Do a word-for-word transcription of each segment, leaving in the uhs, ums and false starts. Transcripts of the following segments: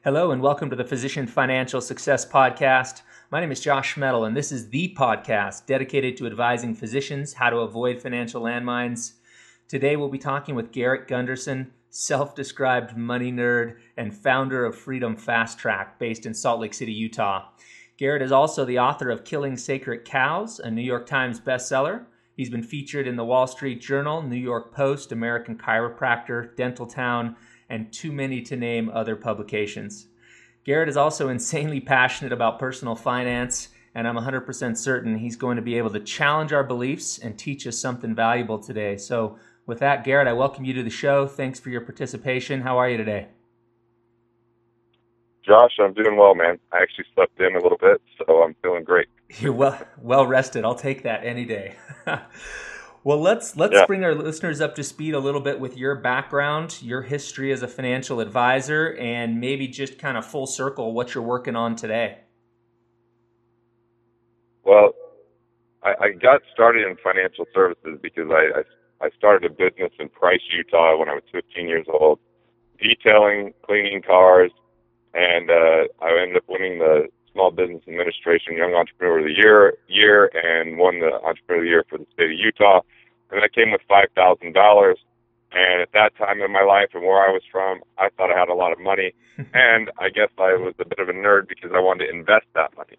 Hello and welcome to the Physician Financial Success Podcast. My name is Josh Schmettel, and this is the podcast dedicated to advising physicians how to avoid financial landmines. Today we'll be talking with Garrett Gunderson, self-described money nerd and founder of Freedom Fast Track based in Salt Lake City, Utah. Garrett is also the author of Killing Sacred Cows, a New York Times bestseller. He's been featured in the Wall Street Journal, New York Post, American Chiropractor, Dental Town, and too many to name other publications. Garrett is also insanely passionate about personal finance, and I'm one hundred percent certain he's going to be able to challenge our beliefs and teach us something valuable today. So with that, Garrett, I welcome you to the show. Thanks for your participation. How are you today? Josh, I'm doing well, man. I actually slept in a little bit, so I'm feeling great. You're well well rested. I'll take that any day. Well, let's let's Yeah. bring our listeners up to speed a little bit with your background, your history as a financial advisor, and maybe just kind of full circle what you're working on today. Well, I, I got started in financial services because I, I, I started a business in Price, Utah when I was fifteen years old, detailing, cleaning cars, and uh, I ended up winning the Small Business Administration Young Entrepreneur of the Year, year and won the Entrepreneur of the Year for the state of Utah. And that came with five thousand dollars. And at that time in my life and where I was from, I thought I had a lot of money. And I guess I was a bit of a nerd because I wanted to invest that money.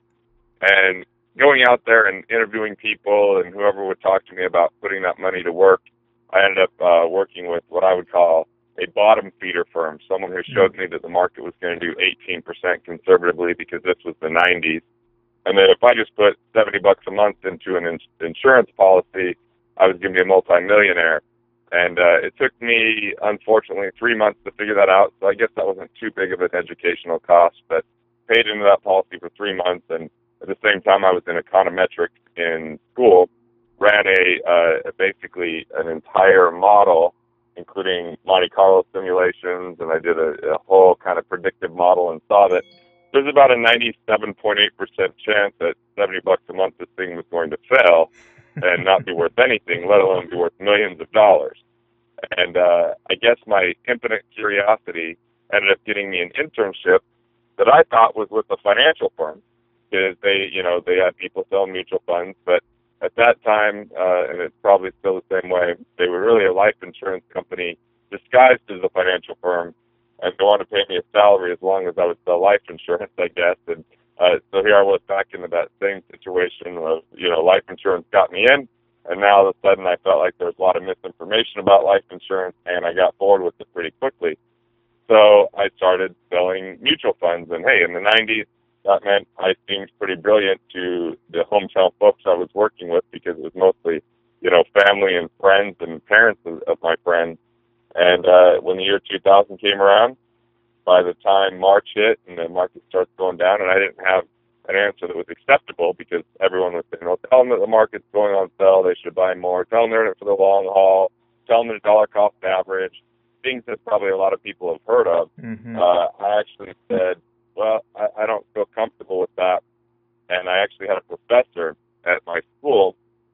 And going out there and interviewing people and whoever would talk to me about putting that money to work, I ended up uh, working with what I would call a bottom feeder firm, someone who showed me that the market was going to do eighteen percent conservatively because this was the nineties. And that if I just put seventy bucks a month into an ins- insurance policy, I was going to be a multimillionaire. And uh, it took me, unfortunately, three months to figure that out. So I guess that wasn't too big of an educational cost, but paid into that policy for three months. And at the same time, I was in econometrics in school, ran a uh, basically an entire model, including Monte Carlo simulations, and I did a, a whole kind of predictive model and saw that there's about a ninety-seven point eight percent chance that seventy bucks a month this thing was going to fail and not be worth anything, let alone be worth millions of dollars. And uh, I guess my infinite curiosity ended up getting me an internship that I thought was with a financial firm, because they, you know, they had people selling mutual funds, but at that time, uh, and it's probably still the same way, they were really a life insurance company disguised as a financial firm, and they wanted to pay me a salary as long as I would sell life insurance, I guess. And uh, so here I was back into that same situation of, you know, life insurance got me in, and now all of a sudden I felt like there was a lot of misinformation about life insurance, and I got bored with it pretty quickly. So I started selling mutual funds, and hey, in the nineties, that meant I seemed pretty brilliant to the hometown folks I was working with because it was mostly, you know, family and friends and parents of, of my friends. And uh, when the year two thousand came around, by the time March hit and the market starts going down, and I didn't have an answer that was acceptable because everyone was saying, well, tell them that the market's going on sale, they should buy more, tell them they're in it for the long haul, tell them the dollar cost average, things that probably a lot of people have heard of. Mm-hmm. Uh, I actually said, well, I, I don't feel comfortable with that. And I actually had a professor at my school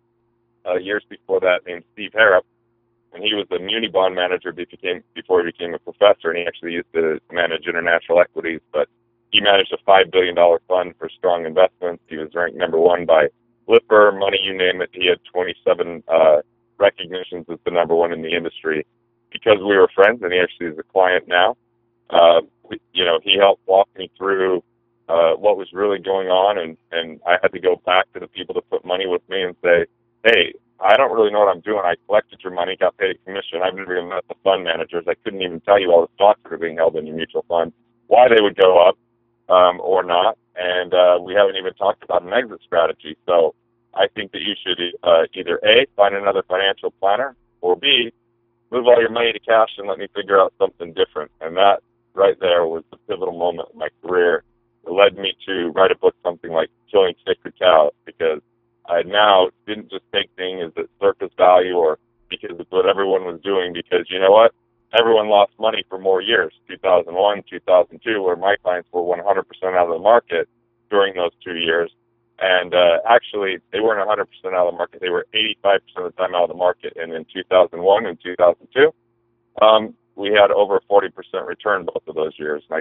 uh, years before that named Steve Harrop, and he was a muni bond manager became, before he became a professor, and he actually used to manage international equities, but he managed a five billion dollars fund for strong investments. He was ranked number one by Lipper, Money, you name it. He had twenty-seven uh, recognitions as the number one in the industry. Because we were friends, and he actually is a client now, uh, we, you know, he helped walk me through uh, what was really going on, and, and I had to go back to the people that put money with me and say, hey, I don't really know what I'm doing. I collected your money, got paid a commission. I've never even met the fund managers. I couldn't even tell you all the stocks that are being held in your mutual fund, why they would go up um, or not, and uh, we haven't even talked about an exit strategy. So I think that you should uh, either A, find another financial planner, or B, move all your money to cash and let me figure out something different. And that right there was the pivotal moment in my career. It led me to write a book, something like Killing Sacred Cows, because I now didn't just take things at surface value or because it's what everyone was doing, because you know what? Everyone lost money for more years, two thousand one, two thousand two, where my clients were one hundred percent out of the market during those two years. And uh, actually, they weren't one hundred percent out of the market. They were eighty-five percent of the time out of the market. And in two thousand one and two thousand two, um, we had over a forty percent return both of those years. And I can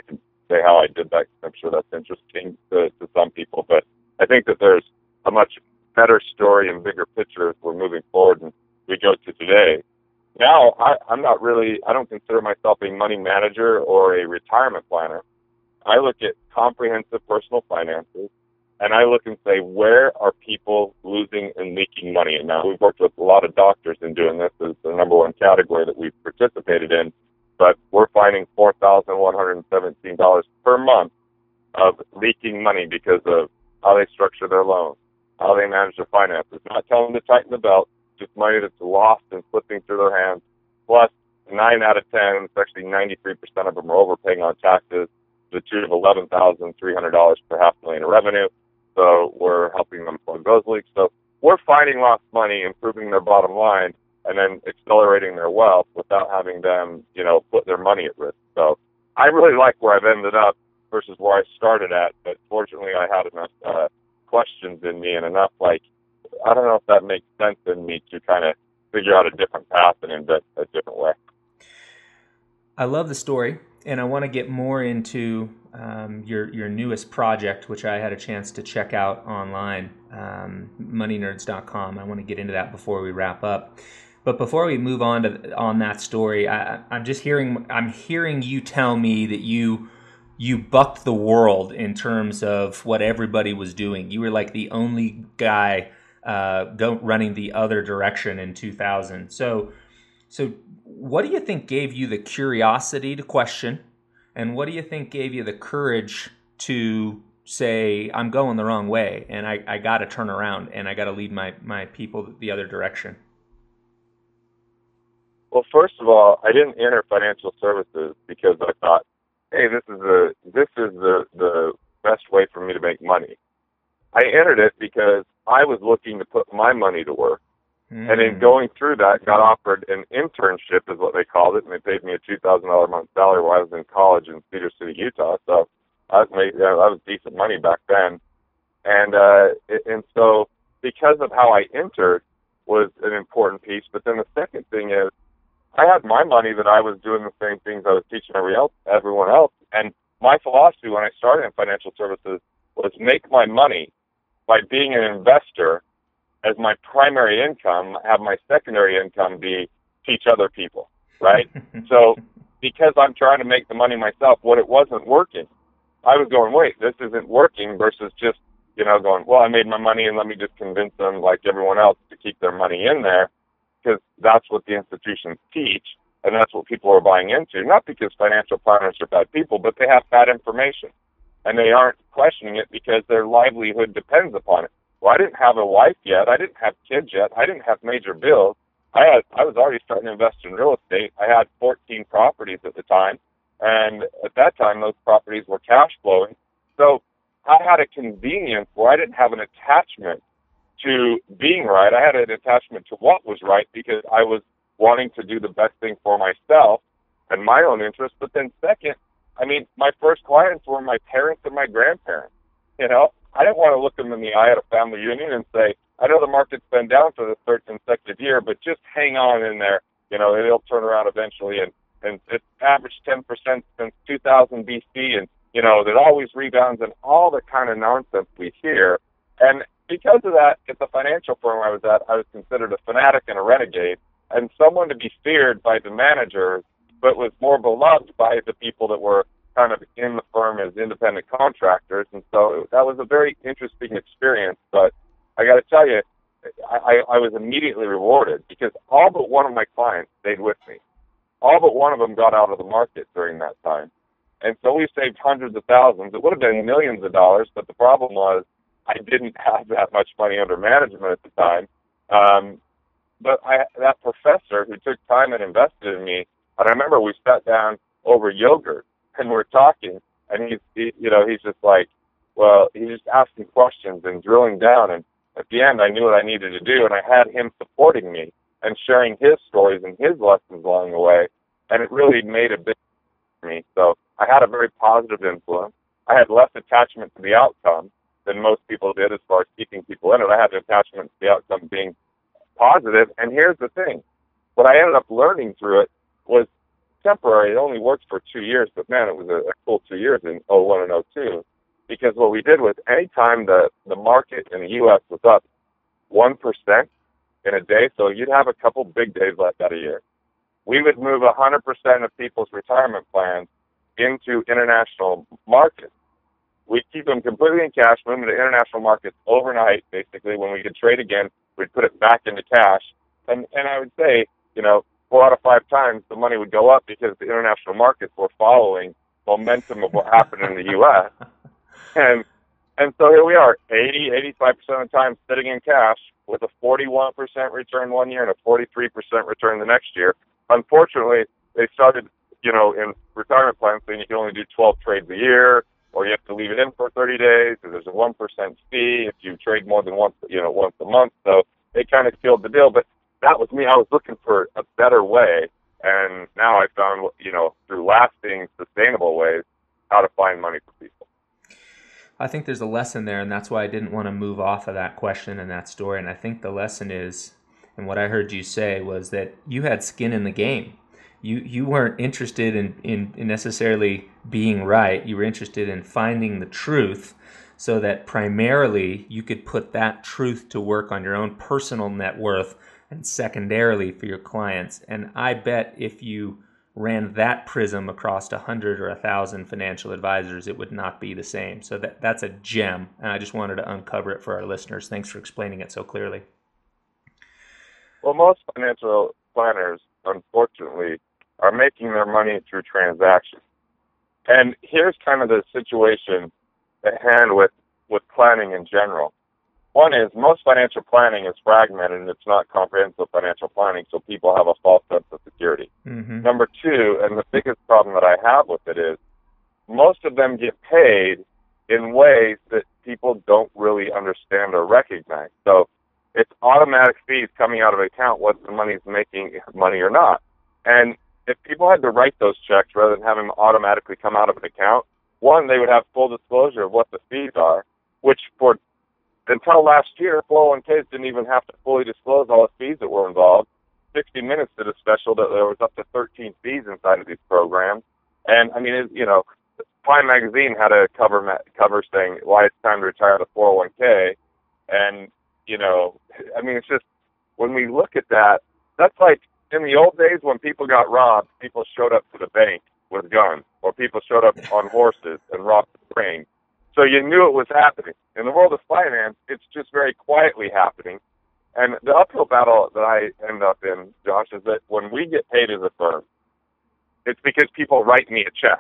say how I did that, 'cause I'm sure that's interesting to, to some people. But I think that there's a much better story and bigger picture as we're moving forward and we go to today. Now, I, I'm not really, I don't consider myself a money manager or a retirement planner. I look at comprehensive personal finances, and I look and say, where are people losing and leaking money? And now we've worked with a lot of doctors in doing this. It's the number one category that we've participated in. But we're finding four thousand one hundred seventeen dollars per month of leaking money because of how they structure their loans, how they manage their finances. Not telling them to tighten the belt, just money that's lost and slipping through their hands. Plus, nine out of ten, it's actually ninety-three percent of them are overpaying on taxes to the tune of eleven thousand three hundred dollars per half million in revenue. So we're helping them plug those leaks. So we're finding lost money, improving their bottom line, and then accelerating their wealth without having them, you know, put their money at risk. So I really like where I've ended up versus where I started at, but fortunately I had enough uh, questions in me and enough, like, I don't know if that makes sense in me to kind of figure out a different path and invest a different way. I love the story, and I want to get more into um, your your newest project, which I had a chance to check out online, um, money nerds dot com. I want to get into that before we wrap up. But before we move on to on that story, I, I'm just hearing I'm hearing you tell me that you you bucked the world in terms of what everybody was doing. You were like the only guy uh, go, running the other direction in two thousand. So, so what do you think gave you the curiosity to question, and what do you think gave you the courage to say, I'm going the wrong way, and I, I got to turn around, and I got to lead my, my people the other direction? Well, first of all, I didn't enter financial services because I thought, hey, this is the this is the, the best way for me to make money. I entered it because I was looking to put my money to work. Mm. And in going through that, got offered an internship, is what they called it, and they paid me a two thousand dollars a month salary while I was in college in Cedar City, Utah. So I made, that was decent money back then. And uh, and so because of how I entered was an important piece. But then the second thing is, I had my money that I was doing the same things I was teaching every else, everyone else. And my philosophy when I started in financial services was make my money by being an investor as my primary income, have my secondary income be teach other people, right? So because I'm trying to make the money myself, when it wasn't working, I was going, wait, this isn't working versus just, you know, going, well, I made my money and let me just convince them like everyone else to keep their money in there. Because that's what the institutions teach, and that's what people are buying into. Not because financial planners are bad people, but they have bad information, and they aren't questioning it because their livelihood depends upon it. Well, I didn't have a wife yet. I didn't have kids yet. I didn't have major bills. I had. I was already starting to invest in real estate. I had fourteen properties at the time, and at that time, those properties were cash flowing. So I had a convenience where I didn't have an attachment to being right. I had an attachment to what was right because I was wanting to do the best thing for myself and my own interest. But then second, I mean, my first clients were my parents and my grandparents. You know, I didn't want to look them in the eye at a family reunion and say, I know the market's been down for the third consecutive year, but just hang on in there. You know, it'll turn around eventually. And, and it's averaged ten percent since two thousand B C. And, you know, it always rebounds and all the kind of nonsense we hear. And because of that, at the financial firm I was at, I was considered a fanatic and a renegade, and someone to be feared by the managers, but was more beloved by the people that were kind of in the firm as independent contractors. And so that was a very interesting experience. But I got to tell you, I, I was immediately rewarded because all but one of my clients stayed with me. All but one of them got out of the market during that time. And so we saved hundreds of thousands. It would have been millions of dollars, but the problem was, I didn't have that much money under management at the time. Um, but I, that professor who took time and invested in me, and I remember we sat down over yogurt and we're talking, and he's, he, you know, he's just like, well, he's just asking questions and drilling down. And at the end, I knew what I needed to do, and I had him supporting me and sharing his stories and his lessons along the way. And it really made a big difference for me. So I had a very positive influence. I had less attachment to the outcome than most people did as far as keeping people in it. I had an attachment to the outcome being positive. And here's the thing. What I ended up learning through it was temporary. It only worked for two years, but man, it was a, a cool two years in oh one and oh two. Because what we did was anytime the, the market in the U S was up one percent in a day, so you'd have a couple big days like that a year, we would move one hundred percent of people's retirement plans into international markets. We'd keep them completely in cash, move them to international markets overnight, basically. When we could trade again, we'd put it back into cash. And, and I would say, you know, four out of five times the money would go up because the international markets were following momentum of what happened in the U S And and so here we are, eighty, eighty-five percent of the time sitting in cash with a forty-one percent return one year and a forty-three percent return the next year. Unfortunately, they started, you know, in retirement plans saying you can only do twelve trades a year, or you have to leave it in for thirty days, or there's a one percent fee if you trade more than once, you know, once a month. So they kind of killed the deal. But that was me. I was looking for a better way, and now I found, you know, through lasting, sustainable ways, how to find money for people. I think there's a lesson there, and that's why I didn't want to move off of that question and that story. And I think the lesson is, and what I heard you say was that you had skin in the game. You you weren't interested in, in, in necessarily being right. You were interested in finding the truth so that primarily you could put that truth to work on your own personal net worth and secondarily for your clients. And I bet if you ran that prism across a hundred or a thousand financial advisors, it would not be the same. So that that's a gem, and I just wanted to uncover it for our listeners. Thanks for explaining it so clearly. Well, most financial planners, unfortunately, are making their money through transactions. And here's kind of the situation at hand with, with planning in general. One is most financial planning is fragmented and it's not comprehensive financial planning, so people have a false sense of security. Mm-hmm. Number two, and the biggest problem that I have with it is, most of them get paid in ways that people don't really understand or recognize. So it's automatic fees coming out of an account whether the money is making money or not. And if people had to write those checks rather than having them automatically come out of an account, one, they would have full disclosure of what the fees are, which for until last year, four oh one k's didn't even have to fully disclose all the fees that were involved. sixty minutes did a special that there was up to thirteen fees inside of these programs. And, I mean, it, you know, Time Magazine had a cover ma- cover saying why it's time to retire the four oh one k. And, you know, I mean, it's just, when we look at that, that's like in the old days when people got robbed, people showed up to the bank with guns, or people showed up on horses and robbed the train. So you knew it was happening. In the world of finance, it's just very quietly happening. And the uphill battle that I end up in, Josh, is that when we get paid as a firm, it's because people write me a check.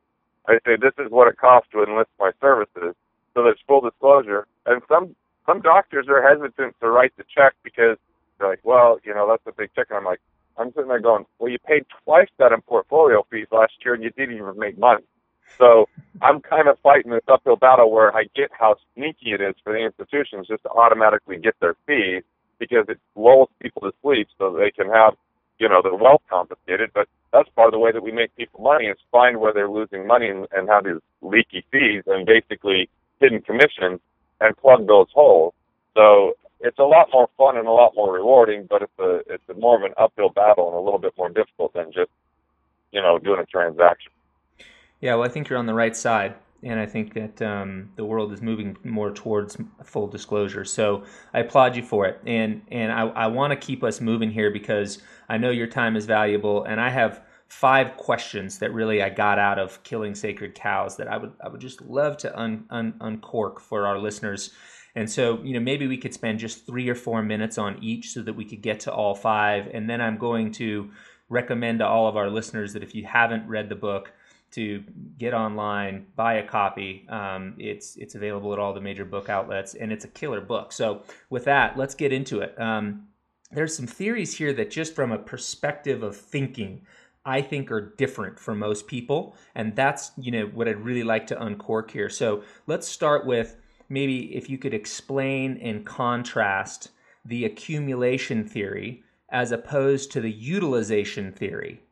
I say, this is what it costs to enlist my services. So there's full disclosure. And some, some doctors are hesitant to write the check because they're like, well, you know, that's a big check. And I'm like, I'm sitting there going, well, you paid twice that in portfolio fees last year and you didn't even make money. So I'm kind of fighting this uphill battle where I get how sneaky it is for the institutions just to automatically get their fees because it lulls people to sleep so they can have, you know, their wealth confiscated. But that's part of the way that we make people money is find where they're losing money and, and have these leaky fees and basically hidden commissions and plug those holes. So it's a lot more fun and a lot more rewarding, but it's a it's a more of an uphill battle and a little bit more difficult than just, you know, doing a transaction. Yeah, well, I think you're on the right side, and I think that um, the world is moving more towards full disclosure. So I applaud you for it, and and I, I want to keep us moving here because I know your time is valuable, and I have five questions that really I got out of Killing Sacred Cows that I would I would just love to un, un, uncork for our listeners. And so, you know, maybe we could spend just three or four minutes on each so that we could get to all five, and then I'm going to recommend to all of our listeners that if you haven't read the book, to get online, buy a copy. Um, it's it's available at all the major book outlets, and it's a killer book. So with that, let's get into it. Um, there's some theories here that just from a perspective of thinking, I think are different for most people, and that's, you know, what I'd really like to uncork here. So let's start with maybe if you could explain and contrast the accumulation theory as opposed to the utilization theory.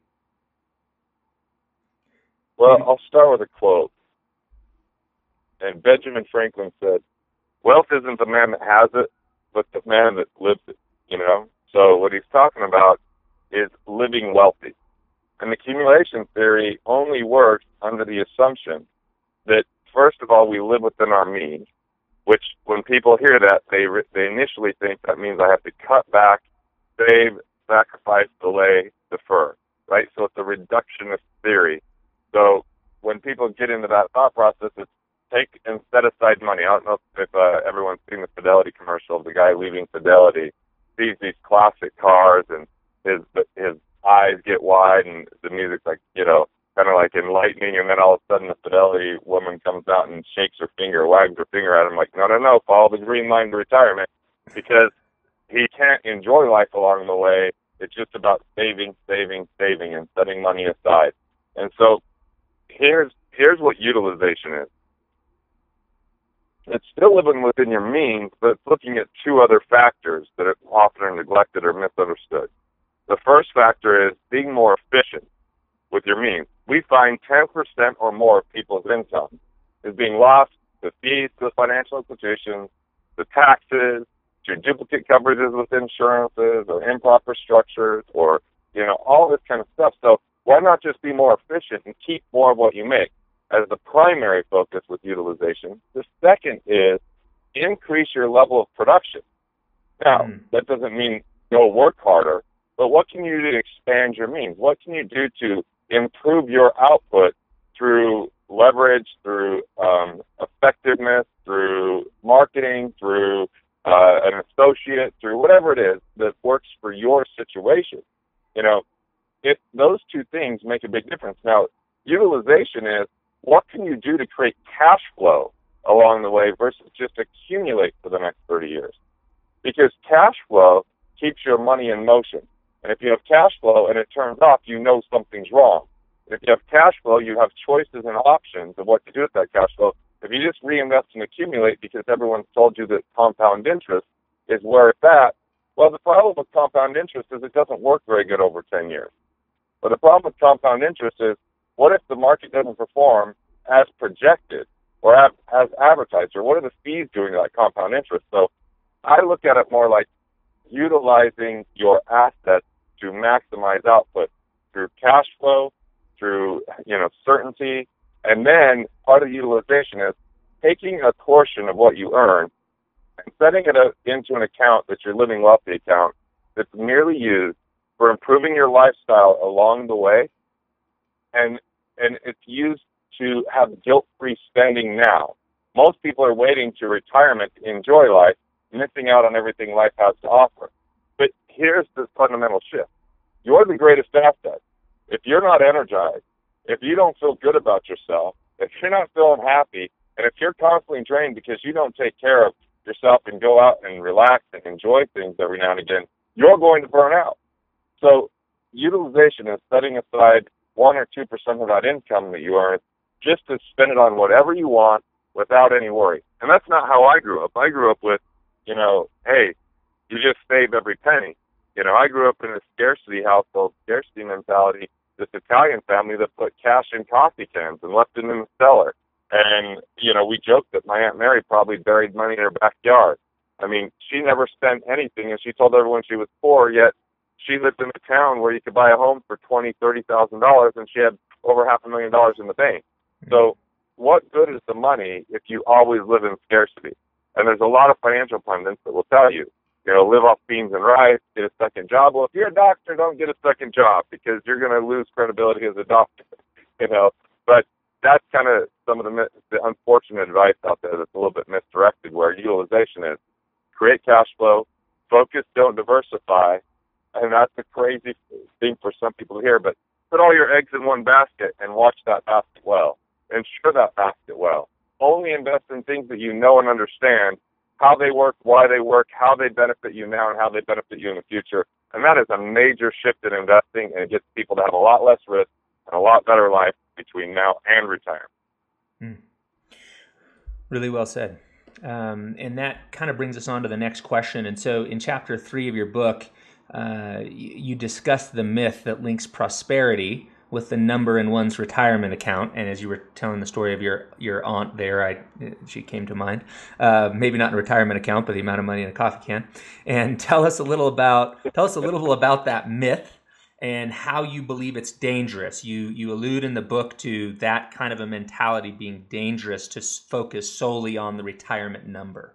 Well, I'll start with a quote. And Benjamin Franklin said, wealth isn't the man that has it, but the man that lives it, you know? So what he's talking about is living wealthy. And accumulation theory only works under the assumption that, first of all, we live within our means, which when people hear that, they they initially think that means I have to cut back, save, sacrifice, delay, defer, right? So it's a reductionist theory. So when people get into that thought process, it's take and set aside money. I don't know if uh, everyone's seen the Fidelity commercial of the guy leaving Fidelity, sees these classic cars, and his his eyes get wide, and the music's like, you know, kind of like enlightening, and then all of a sudden the Fidelity woman comes out and shakes her finger, wags her finger at him like, no, no, no, follow the green line to retirement, because he can't enjoy life along the way. It's just about saving, saving, saving, and setting money aside. And so here's here's what utilization is. It's still living within your means, but it's looking at two other factors that are often neglected or misunderstood. The first factor is being more efficient with your means. We find ten percent or more of people's income is being lost to fees to financial institutions, to taxes, to duplicate coverages with insurances or improper structures, or, you know, all this kind of stuff. So why not just be more efficient and keep more of what you make as the primary focus with utilization? The second is increase your level of production. Now, mm. that doesn't mean go work harder, but what can you do to expand your means? What can you do to improve your output through leverage, through um, effectiveness, through marketing, through uh, an associate, through whatever it is that works for your situation? You know, if those two things make a big difference. Now, utilization is what can you do to create cash flow along the way versus just accumulate for the next thirty years? Because cash flow keeps your money in motion. And if you have cash flow and it turns off, you know something's wrong. If you have cash flow, you have choices and options of what to do with that cash flow. If you just reinvest and accumulate because everyone's told you that compound interest is where it's at, well, the problem with compound interest is it doesn't work very good over ten years. But the problem with compound interest is, what if the market doesn't perform as projected or as advertised, or what are the fees doing to that compound interest? So I look at it more like utilizing your assets to maximize output through cash flow, through, you know, certainty, and then part of utilization is taking a portion of what you earn and setting it up into an account that's your living wealthy account that's merely used for improving your lifestyle along the way, and and it's used to have guilt-free spending now. Most people are waiting to retirement to enjoy life, missing out on everything life has to offer. But here's the fundamental shift. You're the greatest asset. If you're not energized, if you don't feel good about yourself, if you're not feeling happy, and if you're constantly drained because you don't take care of yourself and go out and relax and enjoy things every now and again, you're going to burn out. So utilization is setting aside one or two percent of that income that you earn just to spend it on whatever you want without any worry. And that's not how I grew up. I grew up with, you know, hey, you just save every penny. You know, I grew up in a scarcity household, scarcity mentality, this Italian family that put cash in coffee cans and left it in the cellar. And, you know, we joked that my Aunt Mary probably buried money in her backyard. I mean, she never spent anything, and she told everyone she was poor, yet she lived in a town where you could buy a home for twenty thousand dollars, thirty thousand dollars, and she had over half a million dollars in the bank. So what good is the money if you always live in scarcity? And there's a lot of financial pundits that will tell you, you know, live off beans and rice, get a second job. Well, if you're a doctor, don't get a second job because you're going to lose credibility as a doctor, you know. But that's kind of some of the, the unfortunate advice out there that's a little bit misdirected, where utilization is create cash flow, focus, don't diversify. And that's a crazy thing for some people to hear, but put all your eggs in one basket and watch that basket well. Ensure that basket well. Only invest in things that you know and understand, how they work, why they work, how they benefit you now, and how they benefit you in the future. And that is a major shift in investing, and it gets people to have a lot less risk and a lot better life between now and retirement. Hmm. Really well said. Um, and that kind of brings us on to the next question. And so in chapter three of your book, uh, you, you discuss the myth that links prosperity with the number in one's retirement account. And as you were telling the story of your, your aunt there, I she came to mind. Uh, maybe not in a retirement account, but the amount of money in a coffee can. And tell us a little about tell us a little about that myth, and how you believe it's dangerous. You you allude in the book to that kind of a mentality being dangerous to focus solely on the retirement number.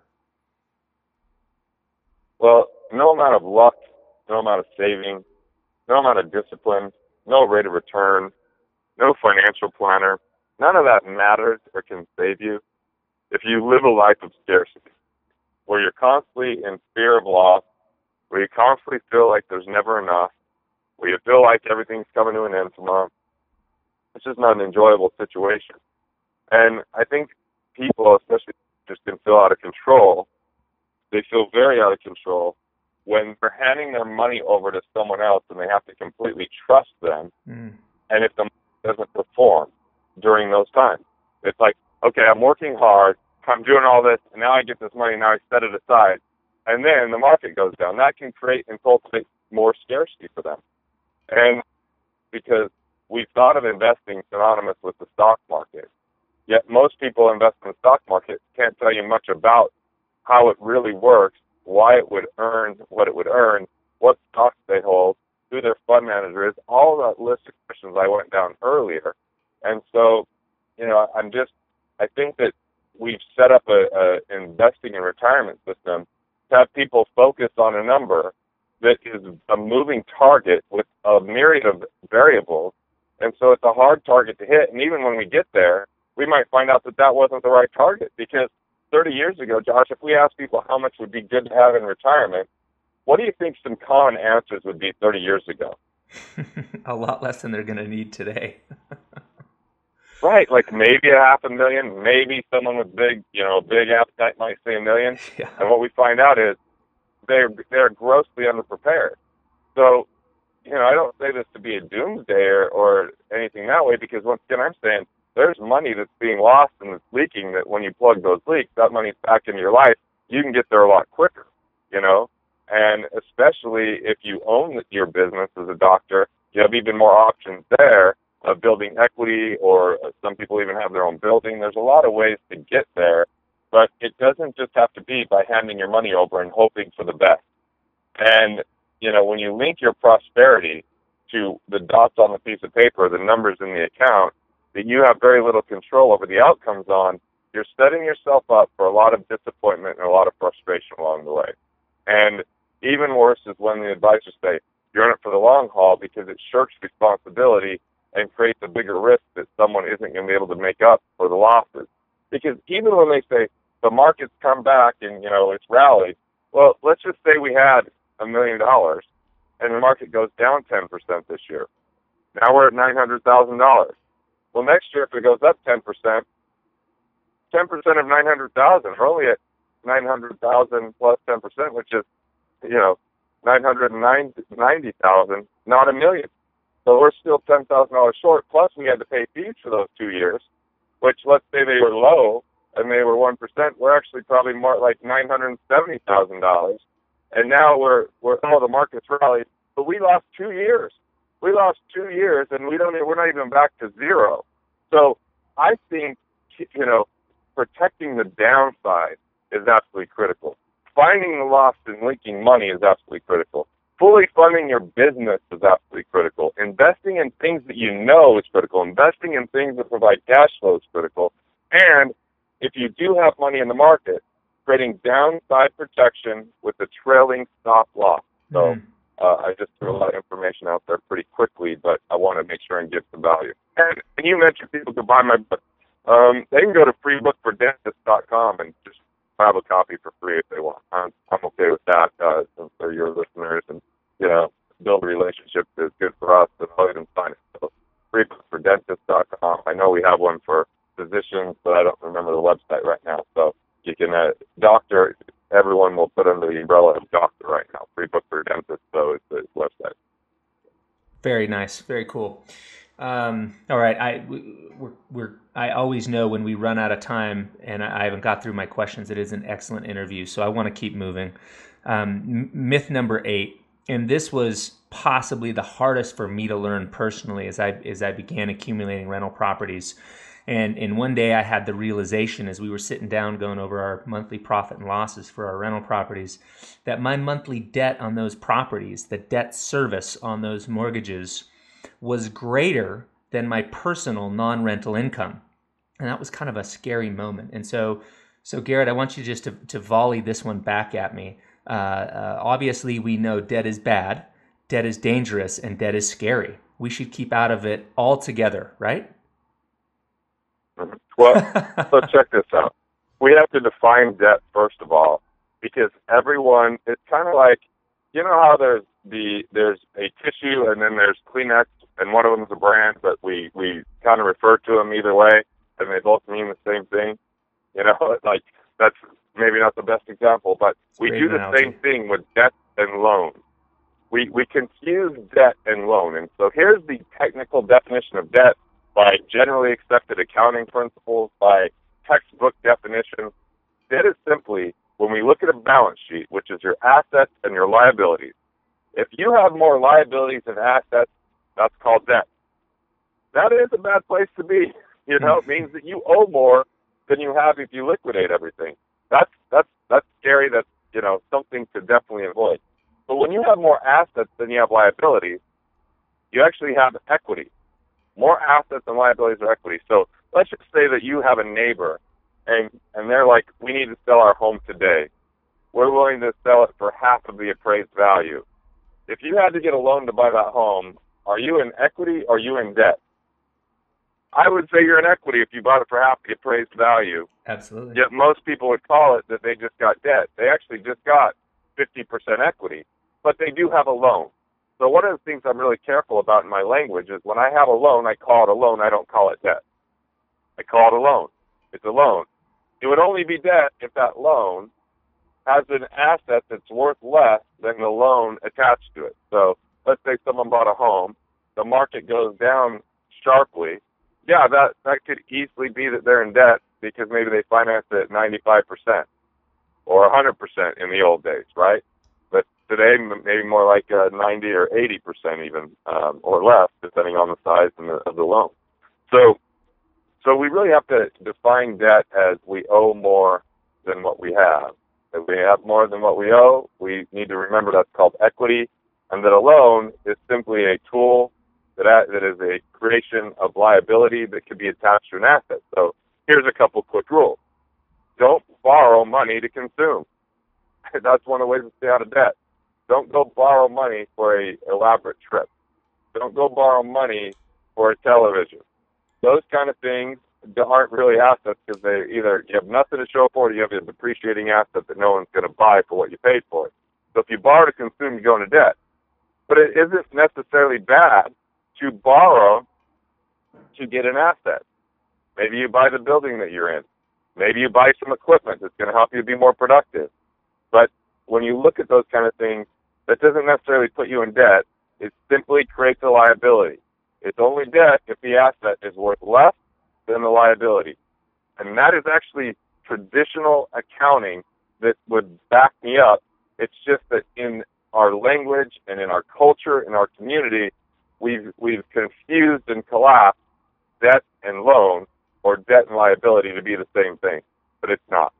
Well, no amount of luck, no amount of saving, no amount of discipline, no rate of return, no financial planner, none of that matters or can save you if you live a life of scarcity, where you're constantly in fear of loss, where you constantly feel like there's never enough, where you feel like everything's coming to an end tomorrow. It's just not an enjoyable situation. And I think people, especially just can feel out of control. They feel very out of control when they're handing their money over to someone else and they have to completely trust them. Mm. And if the money doesn't perform during those times, it's like, okay, I'm working hard, I'm doing all this, and now I get this money, now I set it aside. And then the market goes down. That can create and cultivate more scarcity for them. And because we've thought of investing synonymous with the stock market, yet most people invest in the stock market can't tell you much about how it really works, why it would earn what it would earn, what stocks they hold, who their fund manager is, all that list of questions I went down earlier. And so, you know, I'm just, I think that we've set up a, a investing and retirement system to have people focus on a number that is a moving target with a myriad of variables. And so it's a hard target to hit. And even when we get there, we might find out that that wasn't the right target, because thirty years ago, Josh, if we asked people how much would be good to have in retirement, what do you think some common answers would be thirty years ago? A lot less than they're going to need today. Right, like maybe a half a million, maybe someone with big, you know, big appetite might say a million. Yeah. And what we find out is they're, they're grossly underprepared. So, you know, I don't say this to be a doomsdayer or anything that way, because once again, I'm saying there's money that's being lost and that's leaking, that when you plug those leaks, that money's back into your life. You can get there a lot quicker, you know? And especially if you own your business as a doctor, you have even more options there of building equity, or some people even have their own building. There's a lot of ways to get there, but it doesn't just have to be by handing your money over and hoping for the best. And, you know, when you link your prosperity to the dots on the piece of paper, the numbers in the account, that you have very little control over the outcomes on, you're setting yourself up for a lot of disappointment and a lot of frustration along the way. And even worse is when the advisors say, you're in it for the long haul, because it shirks responsibility and creates a bigger risk that someone isn't going to be able to make up for the losses. Because even when they say the market's come back and, you know, it's rallied, well, let's just say we had a million dollars and the market goes down ten percent this year. Now we're at nine hundred thousand dollars. Well, next year, if it goes up ten percent, ten percent of nine hundred thousand, we're only at nine hundred thousand plus ten percent, which is, you know, nine hundred ninety thousand, not a million. So we're still ten thousand dollars short, plus we had to pay fees for those two years, which, let's say they were low and they were one percent, we're actually probably more like nine hundred seventy thousand dollars. And now we're, we're oh, the market's rallied, but we lost two years. We lost two years, and we don't, we're not even back to zero. So I think, you know, protecting the downside is absolutely critical. Finding the loss and leaking money is absolutely critical. Fully funding your business is absolutely critical. Investing in things that you know is critical. Investing in things that provide cash flow is critical. And if you do have money in the market, creating downside protection with a trailing stop loss. So mm-hmm. uh, I just threw a lot of information out there pretty quickly, but I want to make sure and give some value. And, and you mentioned people could buy my book. Um, they can go to free book for dentist dot com and just have a copy for free if they want. I'm, I'm okay with that, uh, since they're your listeners, and, you know, build a relationship is good for us, and I'll even sign it. So free book for dentist dot com. I know we have one for physicians, but I don't remember the website right now. So you can, uh, doctor, everyone will put under the umbrella of doctor right now. Free book for dentist, so it's the website. Very nice. Very cool. Um, all right. I, we're, we're, I always know when we run out of time and I haven't got through my questions, it is an excellent interview. So I want to keep moving. Um, myth number eight, and this was possibly the hardest for me to learn personally as I, as I began accumulating rental properties. And and one day I had the realization as we were sitting down going over our monthly profit and losses for our rental properties, that my monthly debt on those properties, the debt service on those mortgages, was greater than my personal non-rental income. And that was kind of a scary moment. And so, so Garrett, I want you just to, to volley this one back at me. Uh, uh, obviously, we know debt is bad, debt is dangerous, and debt is scary. We should keep out of it altogether, right? Well, so check this out. We have to define debt first of all, because everyone, it's kind of like, you know how there's the there's a tissue and then there's Kleenex, and one of them is a brand, but we, we kind of refer to them either way, and they both mean the same thing. You know, like that's maybe not the best example, but we do the analogy. same thing with debt and loan. We we confuse debt and loan, and so here's the technical definition of debt by generally accepted accounting principles, by textbook definitions. Debt is simply when we look at a balance sheet, which is your assets and your liabilities. If you have more liabilities than assets, that's called debt. That is a bad place to be. You know, it means that you owe more than you have if you liquidate everything. That's that's that's scary. That's, you know, something to definitely avoid. But when you have more assets than you have liabilities, you actually have equity. More assets and liabilities are equity. So let's just say that you have a neighbor, and and they're like, we need to sell our home today. We're willing to sell it for half of the appraised value. If you had to get a loan to buy that home, are you in equity or are you in debt? I would say you're in equity if you bought it for half the appraised value. Absolutely. Yet most people would call it that they just got debt. They actually just got fifty percent equity, but they do have a loan. So one of the things I'm really careful about in my language is when I have a loan, I call it a loan. I don't call it debt. I call it a loan. It's a loan. It would only be debt if that loan has an asset that's worth less than the loan attached to it. So let's say someone bought a home. The market goes down sharply. Yeah, that, that could easily be that they're in debt because maybe they financed it at ninety-five percent or one hundred percent in the old days, right? But today, maybe more like uh, ninety or eighty percent even, um, or less, depending on the size and the, of the loan. So, so we really have to define debt as we owe more than what we have. If we have more than what we owe, we need to remember that's called equity, and that a loan is simply a tool that that is a creation of liability that could be attached to an asset. So here's a couple quick rules. Don't borrow money to consume. That's one of the ways to stay out of debt. Don't go borrow money for a elaborate trip. Don't go borrow money for a television. Those kind of things aren't really assets because they either you have nothing to show for it or you have a depreciating asset that no one's going to buy for what you paid for it. So if you borrow to consume, you go into debt. But it isn't necessarily bad to borrow to get an asset. Maybe you buy the building that you're in. Maybe you buy some equipment that's going to help you be more productive. But when you look at those kind of things, that doesn't necessarily put you in debt. It simply creates a liability. It's only debt if the asset is worth less than the liability. And that is actually traditional accounting that would back me up. It's just that in our language and in our culture, in our community, we've we've confused and collapsed debt and loan or debt and liability to be the same thing, but it's not.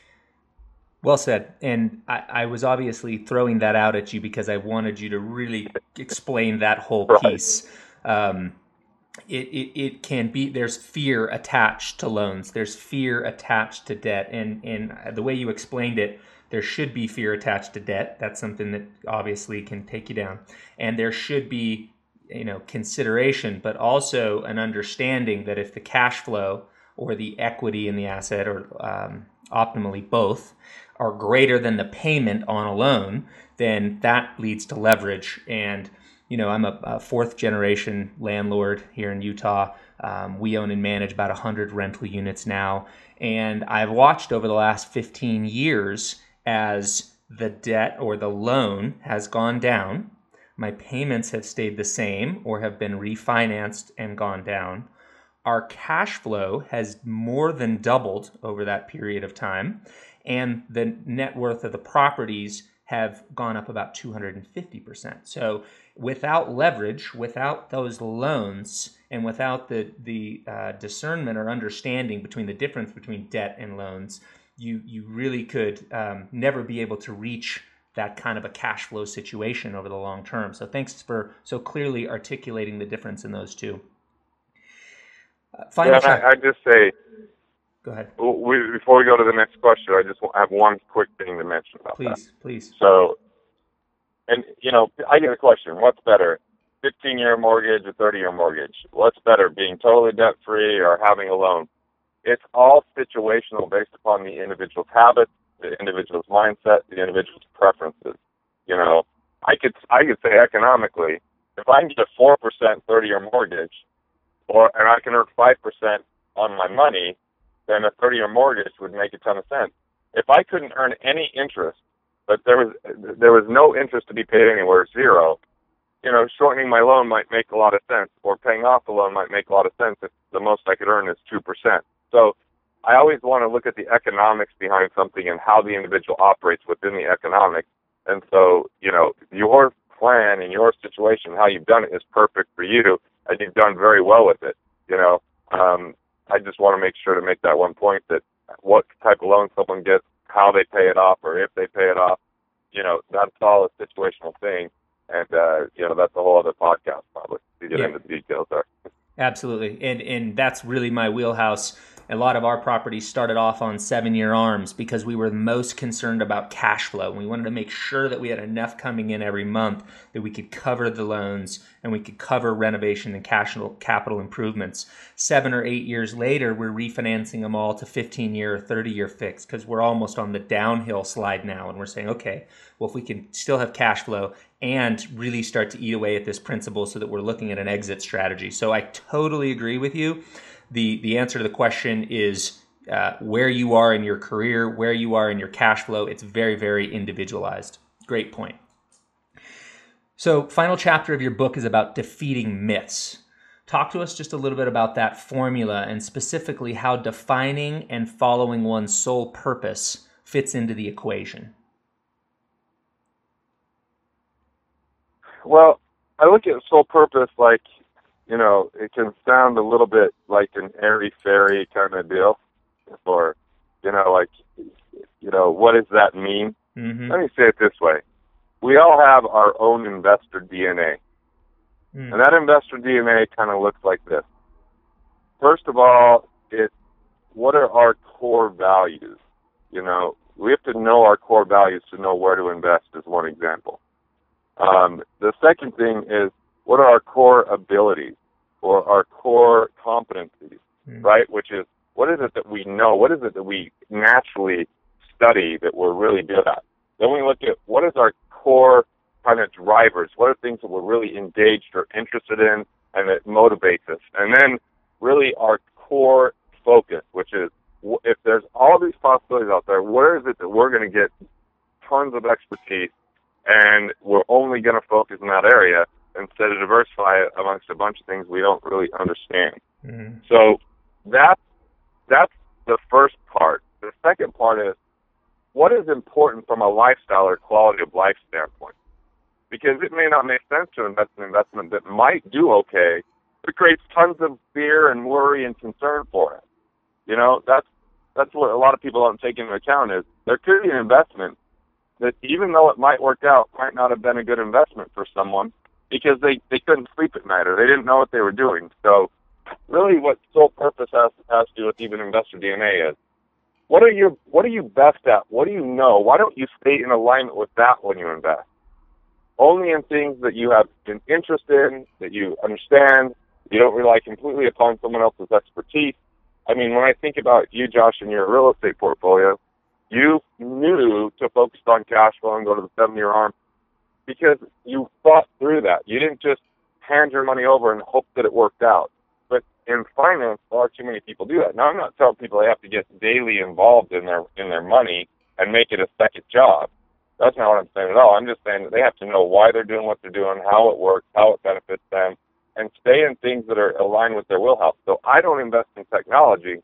Well said. And I, I was obviously throwing that out at you because I wanted you to really explain that whole piece. Right. Um, it, it, it can be, there's fear attached to loans. There's fear attached to debt. And, and the way you explained it, there should be fear attached to debt. That's something that obviously can take you down. And there should be, you know, consideration, but also an understanding that if the cash flow or the equity in the asset, or um, optimally both, are greater than the payment on a loan, then that leads to leverage. And, you know, I'm a, a fourth generation landlord here in Utah. Um, we own and manage about one hundred rental units now. And I've watched over the last fifteen years as the debt or the loan has gone down. My payments have stayed the same or have been refinanced and gone down. Our cash flow has more than doubled over that period of time, and the net worth of the properties have gone up about two hundred fifty percent. So without leverage, without those loans, And without the the uh, discernment or understanding between the difference between debt and loans, you you really could um, never be able to reach that kind of a cash flow situation over the long term. So thanks for so clearly articulating the difference in those two. Uh, final yeah, I, I just say, go ahead. We, before we go to the next question, I just have one quick thing to mention about please, that. Please, please. So, and, you know, I get a question, what's better, fifteen-year mortgage or thirty-year mortgage? What's better, being totally debt-free or having a loan? It's all situational based upon the individual's habits, the individual's mindset, the individual's preferences. You know, I could I could say economically, if I can get a four percent thirty-year mortgage, or and I can earn five percent on my money, then a thirty-year mortgage would make a ton of sense. If I couldn't earn any interest, but there was there was no interest to be paid anywhere, zero, you know, shortening my loan might make a lot of sense, or paying off the loan might make a lot of sense if the most I could earn is two percent. So I always want to look at the economics behind something and how the individual operates within the economics. And so, you know, your plan and your situation, how you've done it is perfect for you, and you've done very well with it. You know, um, I just want to make sure to make that one point that what type of loan someone gets, how they pay it off, or if they pay it off, you know, that's all a situational thing. And, uh, you know, that's a whole other podcast probably to get yeah. into the details there. Absolutely. And and that's really my wheelhouse. A lot of our properties started off on seven-year ARMs because we were most concerned about cash flow. We wanted to make sure that we had enough coming in every month that we could cover the loans and we could cover renovation and cash capital improvements. Seven or eight years later, we're refinancing them all to fifteen-year or thirty-year fixed because we're almost on the downhill slide now. And we're saying, okay, well, if we can still have cash flow and really start to eat away at this principle so that we're looking at an exit strategy. So I totally agree with you. The the answer to the question is uh, where you are in your career, where you are in your cash flow. It's very, very individualized. Great point. So final chapter of your book is about defeating myths. Talk to us just a little bit about that formula and specifically how defining and following one's sole purpose fits into the equation. Well, I look at sole purpose like, you know, it can sound a little bit like an airy-fairy kind of deal. Or, you know, like, you know, what does that mean? Mm-hmm. Let me say it this way. We all have our own investor D N A. Mm. And that investor D N A kind of looks like this. First of all, it's what are our core values? You know, we have to know our core values to know where to invest is one example. Um, the second thing is, what are our core abilities or our core competencies, mm. right? Which is, what is it that we know? What is it that we naturally study that we're really good at? Then we look at what is our core kind of drivers? What are things that we're really engaged or interested in and that motivates us? And then really our core focus, which is, if there's all these possibilities out there, where is it that we're going to get tons of expertise and we're only going to focus in that area instead of diversify it amongst a bunch of things we don't really understand. Mm-hmm. So that's, that's the first part. The second part is, what is important from a lifestyle or quality of life standpoint? Because it may not make sense to invest in an investment that might do okay, but creates tons of fear and worry and concern for it. You know, that's that's what a lot of people don't take into account is there could be an investment that even though it might work out, might not have been a good investment for someone because they, they couldn't sleep at night or they didn't know what they were doing. So really what sole purpose has, has to do with even investor D N A is, what are you what are you best at? What do you know? Why don't you stay in alignment with that when you invest? Only in things that you have an interest in, that you understand. You don't rely completely upon someone else's expertise. I mean, when I think about you, Josh, and your real estate portfolio, you knew to focus on cash flow and go to the seven-year ARM because you thought through that. You didn't just hand your money over and hope that it worked out. But in finance, far too many people do that. Now, I'm not telling people they have to get daily involved in their in their money and make it a second job. That's not what I'm saying at all. I'm just saying that they have to know why they're doing what they're doing, how it works, how it benefits them, and stay in things that are aligned with their wheelhouse. So I don't invest in technology,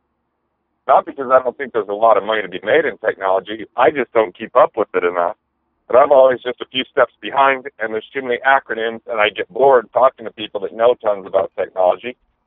not because I don't think there's a lot of money to be made in technology. I just don't keep up with it enough. But I'm always just a few steps behind, and there's too many acronyms, and I get bored talking to people that know tons about technology.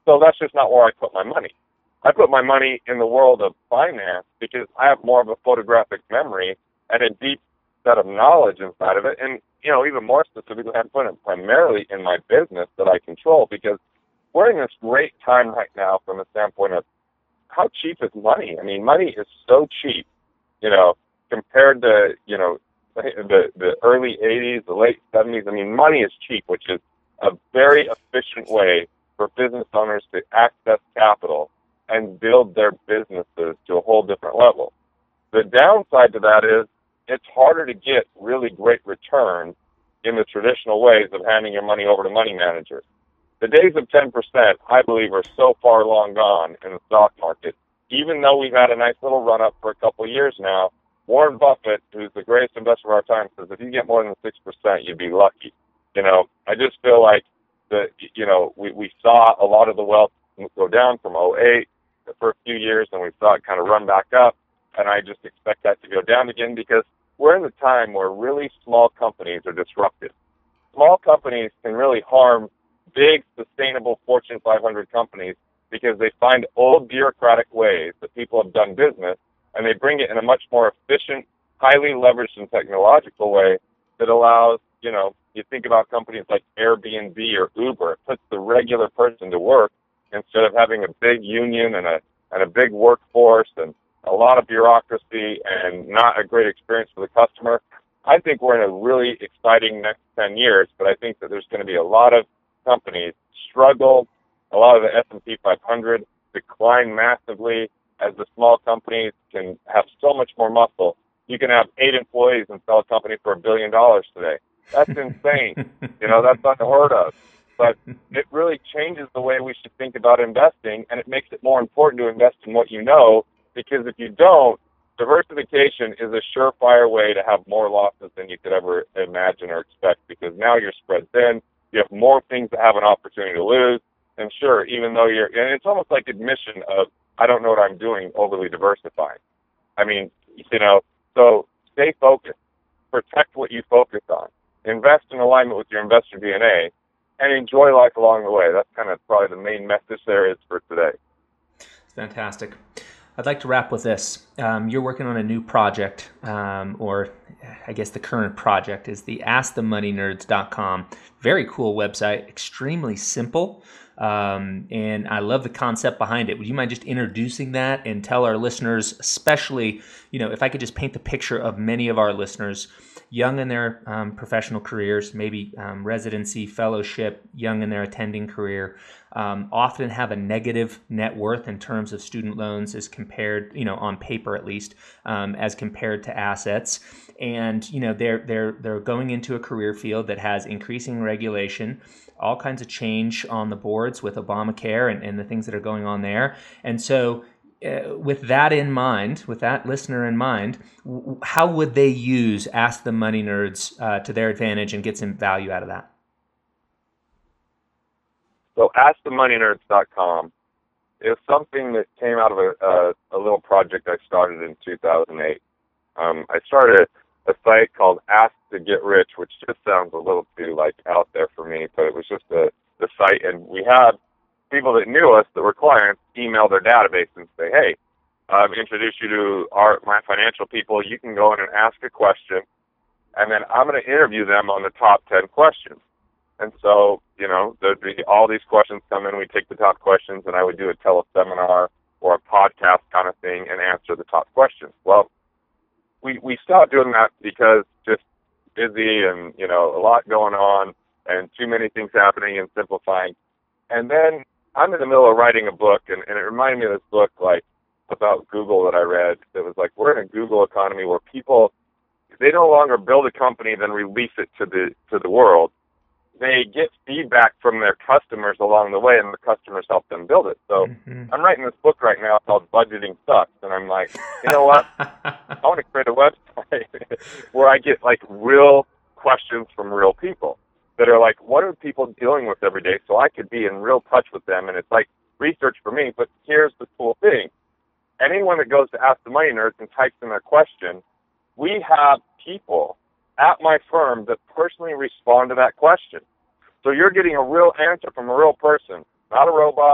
So that's just not where I put my money. I put my money in the world of finance because I have more of a photographic memory and a deep set of knowledge inside of it. And, you know, even more specifically, I put it primarily in my business that I control, because we're in this great time right now from the standpoint of how cheap is money. I mean, money is so cheap, you know, compared to, you know, the, the early eighties, the late seventies. I mean, money is cheap, which is a very efficient way for business owners to access capital and build their businesses to a whole different level. The downside to that is it's harder to get really great returns in the traditional ways of handing your money over to money managers. The days of ten percent, I believe, are so far long gone in the stock market. Even though we've had a nice little run-up for a couple of years now, Warren Buffett, who's the greatest investor of our time, says if you get more than six percent, you'd be lucky. You know, I just feel like that, you know, we, we saw a lot of the wealth go down from oh eight for a few years, and we saw it kind of run back up, and I just expect that to go down again because we're in a time where really small companies are disrupted. Small companies can really harm big, sustainable Fortune five hundred companies because they find old bureaucratic ways that people have done business, and they bring it in a much more efficient, highly leveraged and technological way that allows, you know, you think about companies like Airbnb or Uber, it puts the regular person to work instead of having a big union and a and a big workforce and a lot of bureaucracy and not a great experience for the customer. I think we're in a really exciting next ten years, but I think that there's going to be a lot of companies struggle. A lot of the S and P five hundred decline massively as the small companies can have so much more muscle. You can have eight employees and sell a company for a billion dollars today. That's insane. You know, that's unheard of. But it really changes the way we should think about investing, and it makes it more important to invest in what you know, because if you don't, diversification is a surefire way to have more losses than you could ever imagine or expect, because now you're spread thin, you have more things that have an opportunity to lose, and sure, even though you're, and it's almost like admission of, I don't know what I'm doing, overly diversifying. I mean, you know, so stay focused, protect what you focus on, invest in alignment with your investor D N A, and enjoy life along the way. That's kind of probably the main message there is for today. Fantastic. I'd like to wrap with this. Um, you're working on a new project, um, or I guess the current project is the ask the money nerds dot com. Very cool website, extremely simple, um, and I love the concept behind it. Would you mind just introducing that and tell our listeners, especially, you know, if I could just paint the picture of many of our listeners, young in their um, professional careers, maybe um, residency, fellowship, young in their attending career, um, often have a negative net worth in terms of student loans as compared, you know, on paper at least, um, as compared to assets. And, you know, they're, they're, they're going into a career field that has increasing regulation, all kinds of change on the boards with Obamacare and, and the things that are going on there. And so Uh, with that in mind, with that listener in mind, w- how would they use Ask the Money Nerds uh, to their advantage and get some value out of that? So ask the money nerds dot com is something that came out of a, a, a little project I started in two thousand eight. Um, I started a site called Ask to Get Rich, which just sounds a little too like out there for me, but it was just a, the site, and we had people that knew us that were clients email their database and say, hey, I've introduced you to our my financial people. You can go in and ask a question, and then I'm going to interview them on the top ten questions. And so, you know, there'd be all these questions come in. We'd take the top questions, and I would do a teleseminar or a podcast kind of thing and answer the top questions. Well, we, we stopped doing that because just busy and, you know, a lot going on and too many things happening and simplifying. And then I'm in the middle of writing a book, and, and it reminded me of this book, like, about Google that I read. That was like, we're in a Google economy where people, they no longer build a company, then release it to the to the world. They get feedback from their customers along the way, and the customers help them build it. So mm-hmm. I'm writing this book right now called Budgeting Sucks, and I'm like, you know what? I want to create a website where I get, like, real questions from real people that are like, what are people dealing with every day, so I could be in real touch with them, and it's like research for me. But here's the cool thing. Anyone that goes to Ask the Money Nerds and types in their question, we have people at my firm that personally respond to that question. So you're getting a real answer from a real person, not a robot,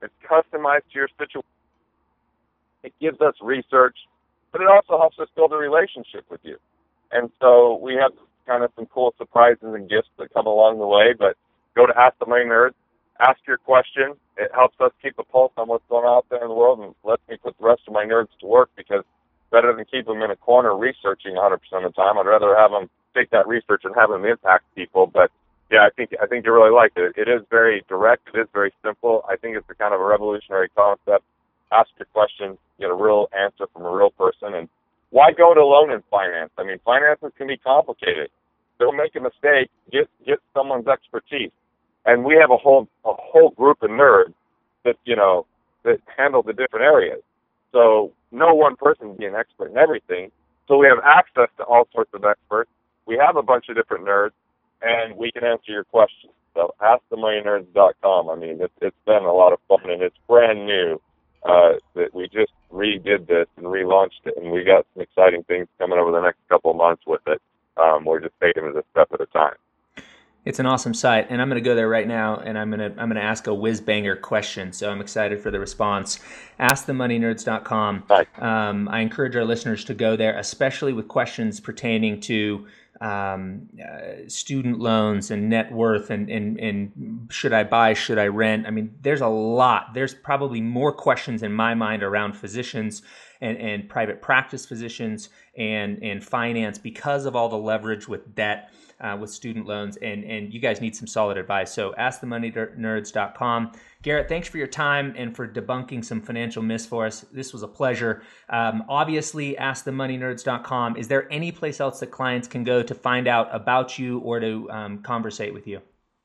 It's customized to your situation. It gives us research, but it also helps us build a relationship with you. And so we have kind of some cool surprises and gifts that come along the way, but go to Ask the Money Nerds, ask your question. It helps us keep a pulse on what's going on out there in the world and lets me put the rest of my nerds to work, because better than keep them in a corner researching one hundred percent of the time, I'd rather have them take that research and have them impact people. But yeah, I think I think you really like it. It is very direct. It is very simple. I think it's a kind of a revolutionary concept. Ask your question, get a real answer from a real person. And why go to loan and finance? I mean, finances can be complicated. Don't make a mistake. Get get someone's expertise. And we have a whole a whole group of nerds that, you know, that handle the different areas. So no one person can be an expert in everything. So we have access to all sorts of experts. We have a bunch of different nerds, and we can answer your questions. So ask the money nerds dot com. I mean, it's, it's been a lot of fun, and it's brand new. Uh, that we just redid this and relaunched it, and we got some exciting things coming over the next couple of months with it. Um, we're just taking it a step at a time. It's an awesome site, and I'm going to go there right now, and I'm going to I'm going to ask a whiz banger question. So I'm excited for the response. ask the money nerds dot com. Nice. Um, I encourage our listeners to go there, especially with questions pertaining to um, uh, student loans and net worth, and, and and should I buy, should I rent? I mean, there's a lot. There's probably more questions in my mind around physicians and, and private practice physicians and and finance, because of all the leverage with debt. Uh, with student loans, and, and you guys need some solid advice. So ask the money nerds dot com. Garrett, thanks for your time and for debunking some financial myths for us. This was a pleasure. Um, obviously, ask the money nerds dot com. Is there any place else that clients can go to find out about you or to um, conversate with you?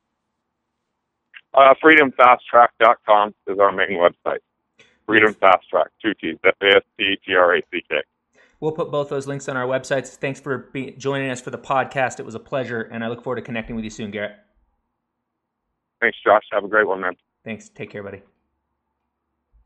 Uh, freedom fast track dot com is our main website. Freedom Fast Track, two T's, F A S T T R A C K. We'll put both those links on our websites. Thanks for be- joining us for the podcast. It was a pleasure, and I look forward to connecting with you soon, Garrett. Thanks, Josh. Have a great one, man. Thanks. Take care, buddy.